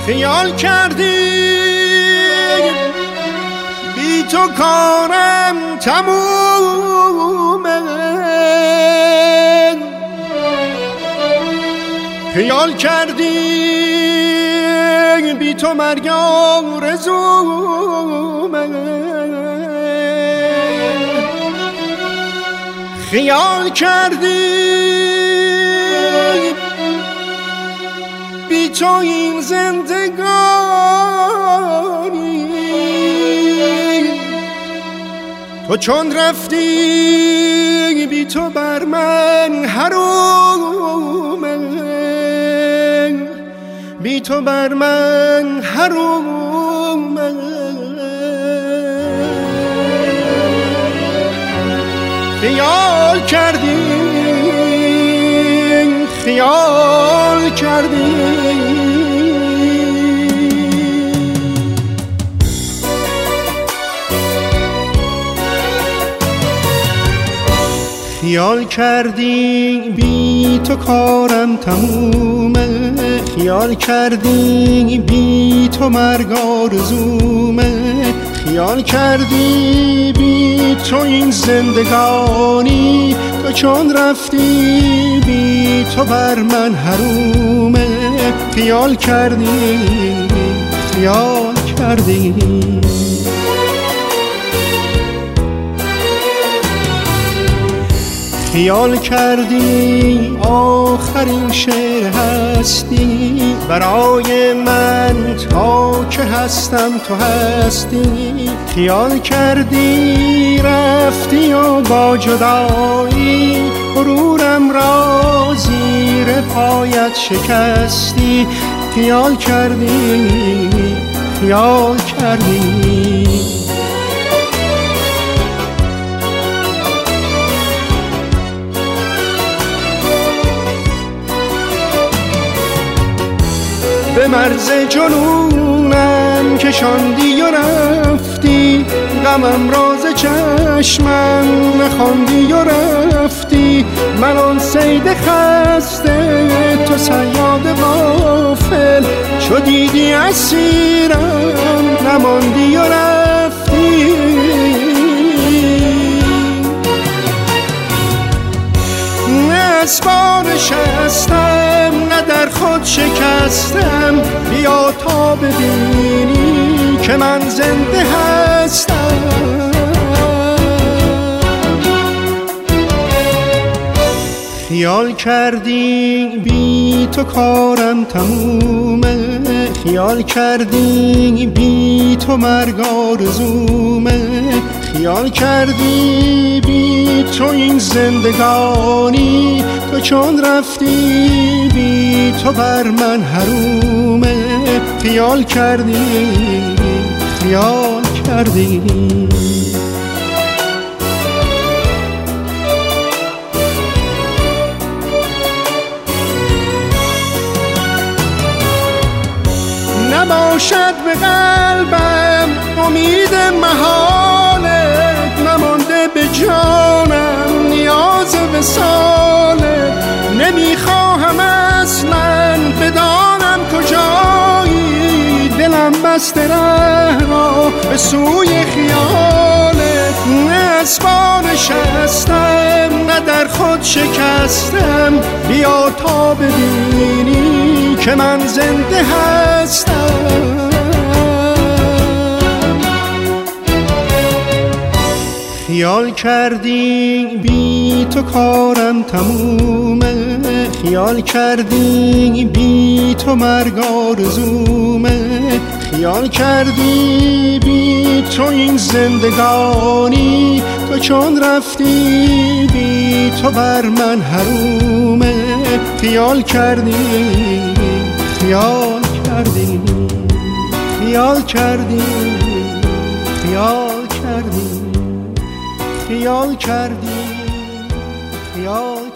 خیال کردی بی تو کارم تمومه، خیال کردی بی تو مرگ آرزومه، خیال کردی بی تو این زندگانی، تو چون رفتی بی تو بر من حرومه، بی تو بر من حرومه. خیال کردی، خیال کردی خیال کردی بی تو کارم تمومه، خیال کردی بی تو مرگ آرزومه، خیال کردی بی تو این زندگانی، تو چون رفتی بی تو بر من حرومه، خیال کردی، خیال کردی. خیال کردی آخرین شعر هستی برای من، تا که هستم تو هستی. خیال کردی رفتی و با جدایی غرورم را زیر پایت شکستی. خیال کردی، خیال کردی به مرز جنونم کشاندی و رفتی، غمم راز چشمم نخواندی و رفتی. من آن صید خسته تو صیاد غافل، چو دیدی اسیرم نماندی و رفتی. نه اسبار شستم نه در خود شکستم، بیا تا ببینی که من زنده هستم. خیال کردی بی تو کارم تمومه، خیال کردی بی تو مرگ آرزومه، خیال کردی بی تو این زندگانی، تو چون رفتی بی تو بر من حرومه. خیال کردی، خیال کردی نباشد به قلبم امید محالت، نمانده به جانم نیاز وصالت. نمیخواهم اصلا بدانم کجایی، دلم بسته ره را به سوی خیالت. نه اسبار شستم نه در خود شکستم، بیا تا ببینی که من زنده هستم. خیال کردی بی تو کارم تمومه، خیال کردی بی تو مرگ آرزومه، خیال کردی بی تو این زندگانی، تو چون رفتی بی تو بر من حرومه. خیال کردی، خیال کردی، خیال کردی، خیال کردی، خیال کردی، خیال